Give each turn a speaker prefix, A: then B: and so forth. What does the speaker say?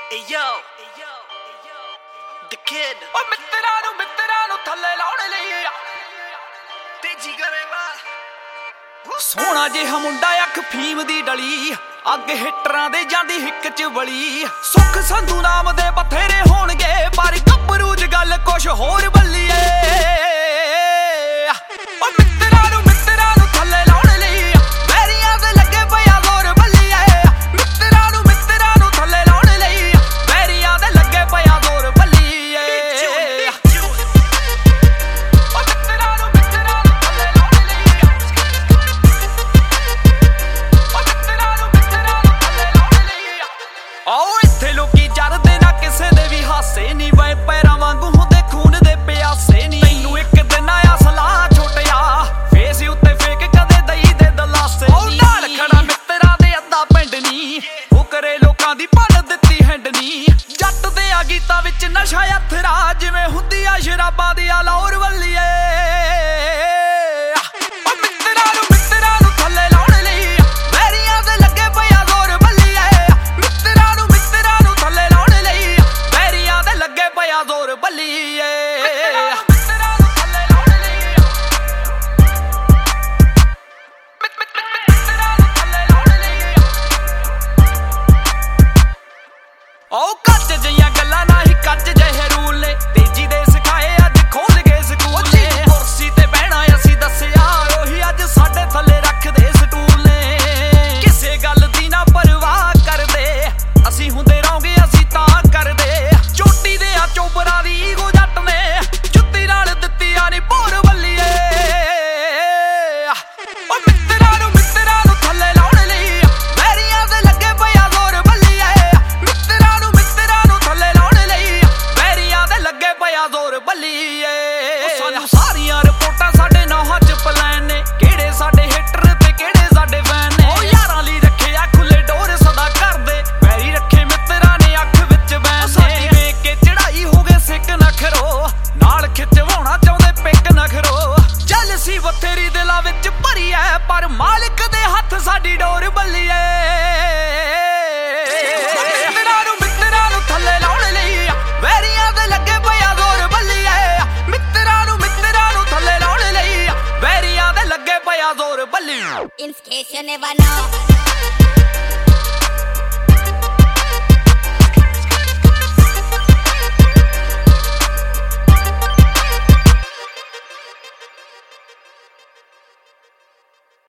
A: Yo, the kid.
B: ਓ ਮਿੱਤਰਾਂ ਨੂੰ ਥੱਲੇ ਲਾਉਣ ਲਈ
A: ਤੇਜੀ ਕਰੇਗਾ
B: ਸੋਹਣਾ ਜਿਹਾ ਮੁੰਡਾ ਅੱਖ ਫੀਮ ਦੀ ਡਲੀ ਅੱਗ ਹਿੱਟਰਾਂ ਦੇ ਜਾਂਦੀ ਹਿੱਕ ਚ ਵਲੀ ਸੁੱਖ ਸੰਧੂ ਨਾਮ ਦੇ ਬਥੇਰੇ ਹੋਣਗੇ ਪਰ ਗੱਭਰੂ ਚ ਗੱਲ ਕੁਛ ਹੋਰ ਬੱਲੀਏ ਓ ਮਿੱਤਰਾਂ ਨੂੰ ਥੱਲੇ ਲਾਉਣ ਲਈ ਵੈਰੀਆਂ ਦੇ ਲੱਗੇ ਪਿਆ ਜ਼ੋਰ ਬੱਲੀਏ ਮਿੱਤਰਾਂ ਨੂੰ ਥੱਲੇ ਲਾਉਣ ਲਈ ਵੈਰੀਆਂ ਦੇ ਲੱਗੇ ਪਿਆ ਜ਼ੋਰ ਬੱਲੀਏ ਆਓ ਇੱਥੇ ਲੋਕੀ ਜਰਦੇ ਨਾ ਕਿਸੇ ਦੇ ਵੀ ਹਾਸੇ ਨੀ ਵੇ ਪੈਰਾਂ ਵਾਂਗੂ ਹੁੰਦੇ ਖੂਨ ਦੇ ਪਿਆਸੇ ਨੀ ਤੈਨੂੰ ਇੱਕ ਦਿਨ ਆਇਆ ਸਲਾਹ ਛੋਟਿਆ ਫੇਸ ਉੱਤੇ ਫੇਕ ਕਦੇ ਦਈ ਦੇ ਦਲਾਸੇ ਉਹ ਨਾਲ ਖੜਾ ਮਿੱਤਰਾਂ ਦੇ ਅੱਧਾ ਪਿੰਡ ਨੀ ਉਹ ਕਰੇ ਲੋਕਾਂ ਦੀ ਭੰਨ ਦਿੱਤੀ ਹੈਂਡ ਨੀ ਜੱਟ ਦੇ ਆ ਗੀਤਾਂ ਵਿੱਚ ਨਸ਼ਾ ਅਥਰਾ ਜਿਵੇਂ ਹੁੰਦੀ ਆ ਸ਼ਰਾਬਾਂ ਦੀ ਆ ਲਾਹੌਰ ਵੱਲੀਏ ਜ਼ੋਰ ਬੱਲੀਏ ਓ ਕੱਚ ਜਿਹੀਆਂ ਗੱਲਾਂ ਨਾ ਹੀ ਕੱਚ ਜਿਹੇ ਰੂਲ ਨੇ ਤੇਜੀ ਦੇ ਸਿਖਾਏ ਅੱਜ ਖੋਲ ਗਏ ਸਕੂਲ ਨੇ ਕੁਰਸੀ ਤੇ ਬਹਿਣਾ ਅਸੀਂ ਦੱਸਿਆ ਉਹੀ ਅੱਜ ਸਾਡੇ ਥੱਲੇ ਰੱਖਦੇ ਸਟੂਲ ਨੇ ਕਿਸੇ ਗੱਲ ਦੀ ਨਾ ਪਰਵਾਹ ਕਰਦੇ ਅਸੀਂ ਹੁੰਦੇ ਰਹੋਗੇ ਅਸੀਂ ਤਾਂ ਕਰਦੇ ਚੋਟੀ ਦੇ ਆ ਚੋਬਰਾਂ ਦੀ ਈਗੋ ਜੱਟ ਨੇ ਜੁੱਤੀ ਨਾਲ ਦਿੱਤੀ ਆ ਨੀ ਭੋਰ ਬੱਲੀਏ ਓ ਮਿੱਤਰਾਂ ਨੂੰ ਥੱਲੇ ਲਾਉਣ ਲਈ ਵੈਰੀਆਂ ਦੇ ਲੱਗੇ ਪਿਆ ਜ਼ੋਰ ਬੱਲੀਏ ਮਿੱਤਰਾਂ ਨੂੰ ਥੱਲੇ ਲਾਉਣ ਲਈ ਵੈਰੀਆਂ ਦੇ ਲੱਗੇ ਪਿਆ ਜ਼ੋਰ ਬੱਲੀਏ ਸਾਨੂੰ ਸਾਰੀਆਂ ਰਿਪੋਰਟਾਂ ਸਾਡੇ ਨੌਹਾਂ ਚ ਪਲਾਨ ਨੇ ਕਿਹੜੇ ਸਾਡੇ ਹਿੱਟਰ ਤੇ ਕਿਹੜੇ ਸਾਡੇ ਫੈਨ ਨੇ ਓ ਯਾਰਾਂ ਲਈ ਰੱਖਿਆ ਖੁੱਲੇ ਡੋਰ ਸਦਾ ਕਰਦੇ ਵੈਰੀ ਰੱਖੇ ਮਿੱਤਰਾਂ ਨੇ ਅੱਖ ਵਿੱਚ ਬੈਨ ਸਾਡੀ ਵੇਖ ਕੇ ਚੜਾਈ ਹੋ ਗਏ ਸਿੱਕ ਨਖਰੋ ਨਾਲ ਖਿਚਵਾਉਣਾ ਚਾਹੁੰਦੇ ਪਿੱਕ ਨਖਰੋ ਜਲਸੀ ਬਥੇਰੀ ਦਿਲਾਂ ਵਿੱਚ ਭਰੀ ਐ ਪਰ ਮਾਲਕ ਦੇ ਹੱਥ ਸਾਡੀ ਡੋਰ ਬੱਲੀਏ ਮਿੱਤਰਾਂ ਨੂੰ ਥੱਲੇ ਲਾਉਣ ਲਈ ਵੈਰੀਆਂ ਦੇ ਲੱਗੇ ਪਿਆ ਜ਼ੋਰ ਬੱਲੀਏ ਮਿੱਤਰਾਂ ਨੂੰ ਥੱਲੇ ਲਾਉਣ ਲਈ ਵੈਰੀਆਂ ਦੇ ਲੱਗੇ ਪਿਆ ਜ਼ੋਰ ਬੱਲੀਏ
C: In case you never know